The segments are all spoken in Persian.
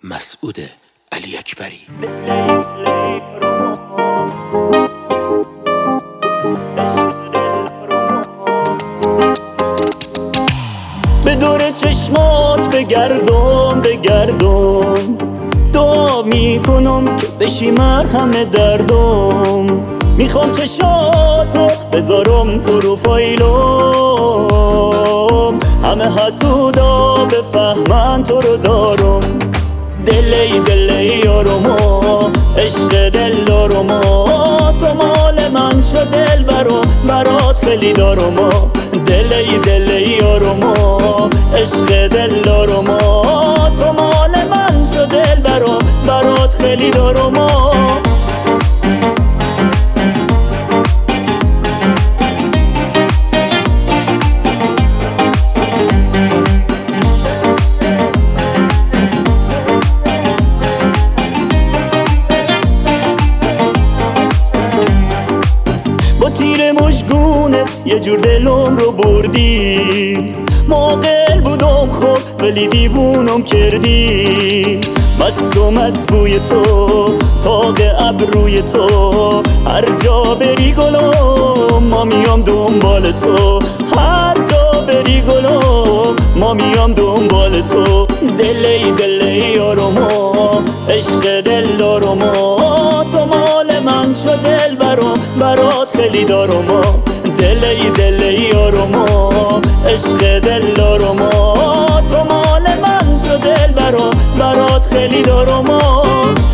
مسعود علی اکبری. به دور چشمات بگردم دعا میکنم که بشی مرهم دردم. میخوام چشاتو بذارم پروفایلم، همه حسودا بفهمن تو رو دارم. دلی یارما، عشق دل دارما، تو مال من شو دل برات خیلی دارما. دلی یارما، عشق دل دارما، تو مال من شو دل برات خیلی دارما. تیر مشگونت یه جور دلم رو بردی، معقل بودم خب ولی دیوونم کردی. مستم از بوی تو، تاق ابروی تو، هر جا بری گلم ما میام دنبال تو. هر جا بری گلم ما میام دنبال تو. دلی یارما، عشق دل دارما، تو مال من شو دل برات خیلی دارما. دلی یارما، عشق دل دارما، تو مال من شو دل برات خیلی دارما.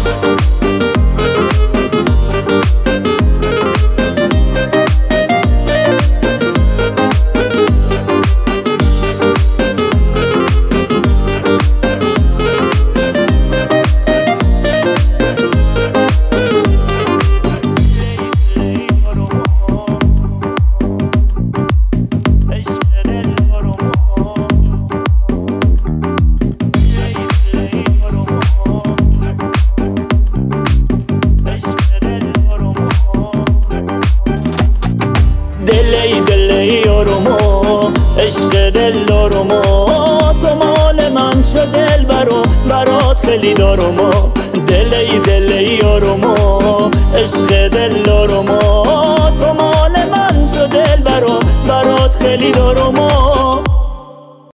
دلی یارما، عشق دل دارما، تو مال من شو دل برات خیلی دارما. دلی یارما، عشق دل دارما، تو مال من شو دل برات خیلی دارما.